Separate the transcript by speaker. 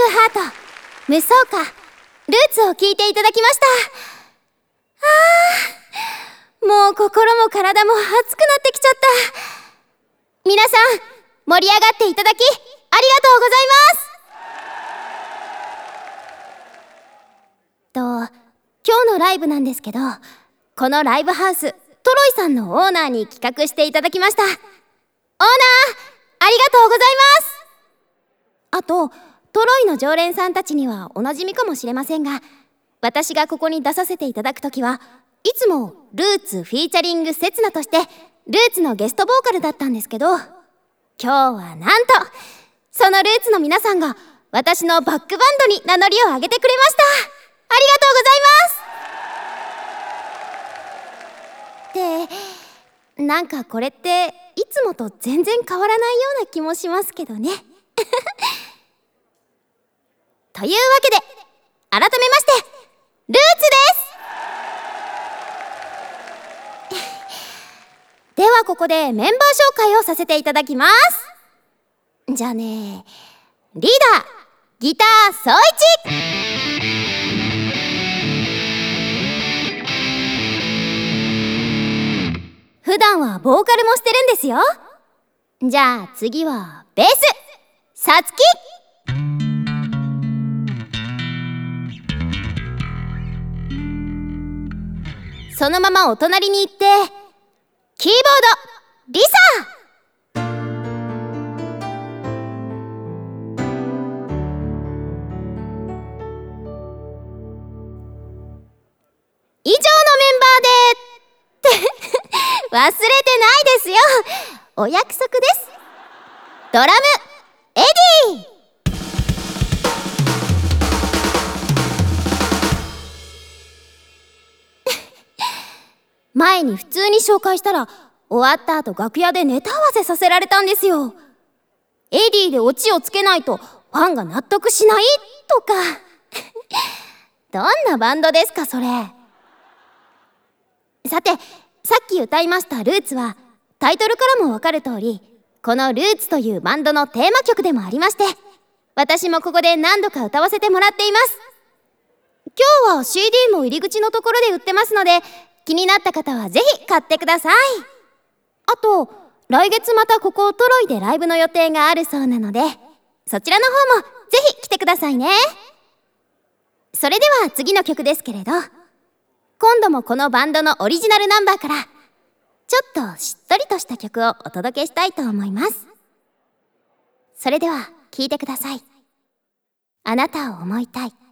Speaker 1: ハート、無双歌、ルーツを聴いていただきました。もう心も体も熱くなってきちゃった。皆さん、盛り上がっていただき、ありがとうございます。今日のライブなんですけど、このライブハウス、トロイさんのオーナーに企画していただきました。オーナー、ありがとうございます。あと、トロイの常連さんたちにはおなじみかもしれませんが、私がここに出させていただくときはいつもルーツフィーチャリングセツナとしてルーツのゲストボーカルだったんですけど、今日はなんとそのルーツの皆さんが私のバックバンドに名乗りを上げてくれました。ありがとうございます。ってなんかこれっていつもと全然変わらないような気もしますけどね。というわけで改めましてルーツです。ではここでメンバー紹介をさせていただきます。じゃあね、リーダーギターソイチ。普段はボーカルもしてるんですよ。じゃあ次はベースサツキ。そのままお隣に行ってキーボードリサ。以上のメンバーで忘れてないですよ。お約束です。ドラムエディ。前に普通に紹介したら終わった後楽屋でネタ合わせさせられたんですよ。エディでオチをつけないとファンが納得しないとか。どんなバンドですかそれ。さて、さっき歌いましたルーツはタイトルからもわかる通りこのルーツというバンドのテーマ曲でもありまして、私もここで何度か歌わせてもらっています。今日は CD も入り口のところで売ってますので、気になった方はぜひ買ってください。あと来月またここトロイでライブの予定があるそうなので、そちらの方もぜひ来てくださいね。それでは次の曲ですけれど、今度もこのバンドのオリジナルナンバーからちょっとしっとりとした曲をお届けしたいと思います。それでは聴いてください。あなたを思いたい。